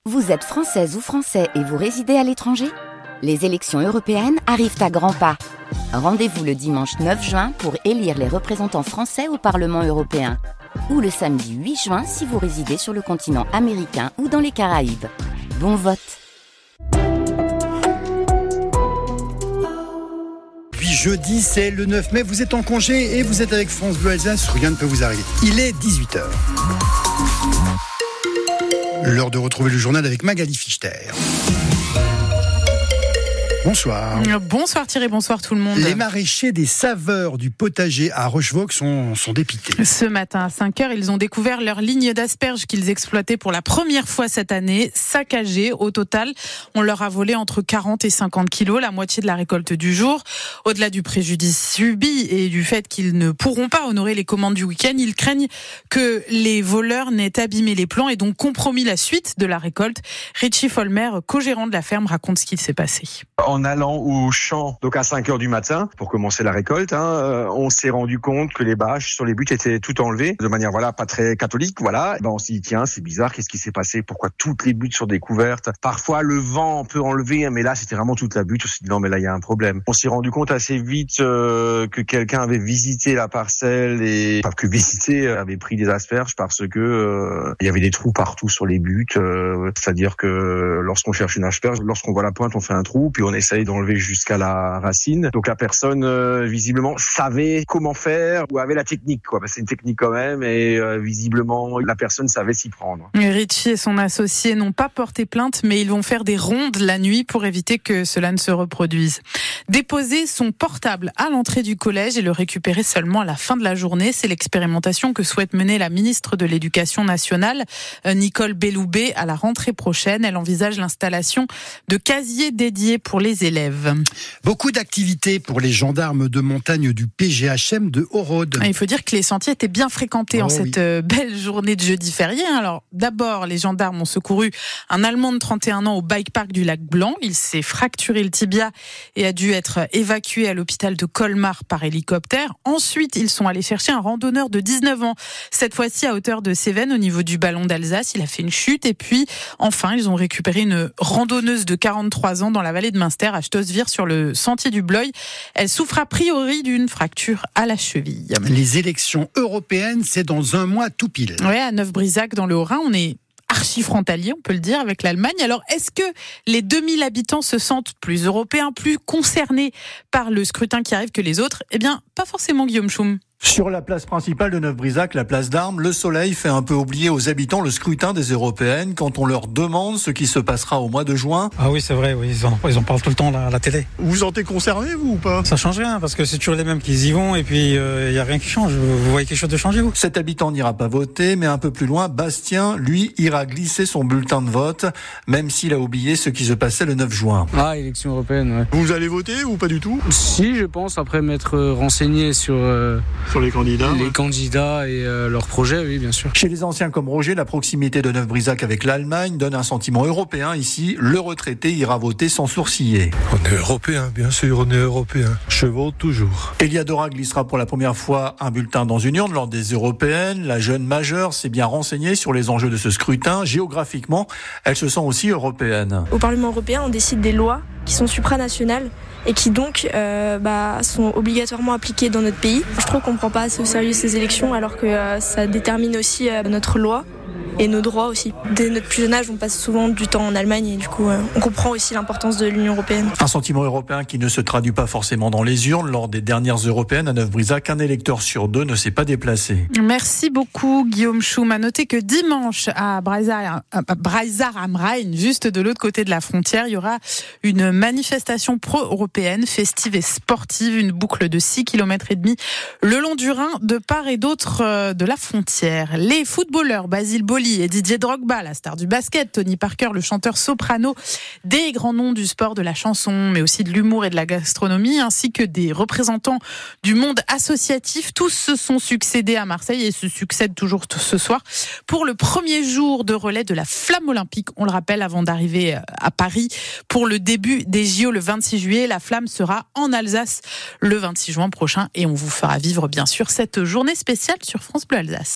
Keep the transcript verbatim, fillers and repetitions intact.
Vous êtes française ou français et vous résidez à l'étranger ? Les élections européennes arrivent à grands pas. Rendez-vous le dimanche neuf juin pour élire les représentants français au Parlement européen. Ou le samedi huit juin si vous résidez sur le continent américain ou dans les Caraïbes. Bon vote! Puis jeudi, c'est le neuf mai, vous êtes en congé et vous êtes avec France Bleu Alsace, rien ne peut vous arriver. Il est dix-huit heures. L'heure de retrouver le journal avec Magali Fichter. Bonsoir. Bonsoir Thierry, bonsoir tout le monde. Les maraîchers des saveurs du potager à Rochevaux sont, sont dépités. Ce matin à cinq heures, ils ont découvert leur ligne d'asperges qu'ils exploitaient pour la première fois cette année, saccagée. Au total, on leur a volé entre quarante et cinquante kilos, la moitié de la récolte du jour. Au-delà du préjudice subi et du fait qu'ils ne pourront pas honorer les commandes du week-end, ils craignent que les voleurs n'aient abîmé les plants et donc compromis la suite de la récolte. Richie Folmer, co-gérant de la ferme, raconte ce qu'il s'est passé. En allant au champ, donc à cinq heures du matin, pour commencer la récolte, hein, euh, on s'est rendu compte que les bâches sur les buttes étaient toutes enlevées, de manière voilà pas très catholique, voilà. Ben on s'est dit tiens, c'est bizarre, qu'est-ce qui s'est passé? Pourquoi toutes les buttes sont découvertes? Parfois le vent peut enlever, mais là c'était vraiment toute la butte. On s'est dit non mais là il y a un problème. On s'est rendu compte assez vite euh, que quelqu'un avait visité la parcelle et pas que visité, avait pris des asperges parce que euh, il y avait des trous partout sur les buttes. Euh, c'est-à-dire que lorsqu'on cherche une asperge, lorsqu'on voit la pointe, on fait un trou, puis on essaye d'enlever jusqu'à la racine. Donc la personne euh, visiblement savait comment faire ou avait la technique quoi. C'est une technique quand même et euh, visiblement la personne savait s'y prendre. Richie et son associé n'ont pas porté plainte, mais ils vont faire des rondes la nuit pour éviter que cela ne se reproduise. Déposer son portable à l'entrée du collège et le récupérer seulement à la fin de la journée, c'est l'expérimentation que souhaite mener la ministre de l'Éducation nationale, Nicole Belloubet, à la rentrée prochaine. Elle envisage l'installation de casiers dédiés pour les élèves. Beaucoup d'activités pour les gendarmes de montagne du P G H M de Haut-Rhôde. Il faut dire que les sentiers étaient bien fréquentés oh, en cette oui. belle journée de jeudi férié. Alors d'abord, les gendarmes ont secouru un Allemand de trente et un ans au bike park du Lac Blanc. Il s'est fracturé le tibia et a dû être évacué à l'hôpital de Colmar par hélicoptère. Ensuite, ils sont allés chercher un randonneur de dix-neuf ans. Cette fois-ci à hauteur de Cévennes, au niveau du ballon d'Alsace. Il a fait une chute et puis enfin, ils ont récupéré une randonneuse de quarante-trois ans dans la vallée de Münster à Stosvir sur le sentier du Bloy. Elle souffre a priori d'une fracture à la cheville. Les élections européennes, c'est dans un mois tout pile. Oui, à Neuf-Brisach dans le Haut-Rhin, on est archi-frontalier, on peut le dire, avec l'Allemagne. Alors, est-ce que les deux mille habitants se sentent plus européens, plus concernés par le scrutin qui arrive que les autres? Eh bien, pas forcément, Guillaume Schum. Sur la place principale de Neuf-Brisach, la place d'Armes, le soleil fait un peu oublier aux habitants le scrutin des européennes quand on leur demande ce qui se passera au mois de juin. Ah oui, c'est vrai, oui, ils, en, ils en parlent tout le temps à la télé. Vous vous sentez concerné, vous, ou pas? Ça change rien, parce que c'est toujours les mêmes qui y vont, et puis il euh, n'y a rien qui change. Vous voyez quelque chose de changer, vous? Cet habitant n'ira pas voter, mais un peu plus loin, Bastien, lui, ira glisser son bulletin de vote, même s'il a oublié ce qui se passait le neuf juin. Ah, élection européenne, ouais. Vous allez voter ou pas du tout? Si, je pense, après m'être renseigné sur... Euh, sur les candidats Les ouais. candidats et euh, leurs projets, oui, bien sûr. Chez les anciens comme Roger, la proximité de Neuf-Brisach avec l'Allemagne donne un sentiment européen. Ici, le retraité ira voter sans sourciller. On est européen, bien sûr, on est européen. Je vote toujours. Eliadora glissera pour la première fois un bulletin dans une urne lors des européennes. La jeune majeure s'est bien renseignée sur les enjeux de ce scrutin. Géographiquement, elle se sent aussi européenne. Au Parlement européen, on décide des lois qui sont supranationales et qui donc euh, bah, sont obligatoirement appliquées dans notre pays. Je trouve qu'on ne prend pas assez au sérieux ces élections alors que euh, ça détermine aussi euh, notre loi et nos droits aussi. Dès notre plus jeune âge, on passe souvent du temps en Allemagne et du coup, euh, on comprend aussi l'importance de l'Union européenne. Un sentiment européen qui ne se traduit pas forcément dans les urnes. Lors des dernières européennes à Neuf-Brisach, un électeur sur deux ne s'est pas déplacé. Merci beaucoup, Guillaume Schum. À noter que dimanche, à Breisach am Rhein, juste de l'autre côté de la frontière, il y aura une manifestation pro-européenne, festive et sportive, une boucle de six kilomètres et demi le long du Rhin, de part et d'autre de la frontière. Les footballeurs Basile Boli et Didier Drogba, la star du basket, Tony Parker, le chanteur soprano, des grands noms du sport, de la chanson, mais aussi de l'humour et de la gastronomie, ainsi que des représentants du monde associatif. Tous se sont succédés à Marseille et se succèdent toujours ce soir pour le premier jour de relais de la flamme olympique. On le rappelle, avant d'arriver à Paris pour le début des J O le vingt-six juillet. La flamme sera en Alsace le vingt-six juin prochain et on vous fera vivre bien sûr cette journée spéciale sur France Bleu Alsace.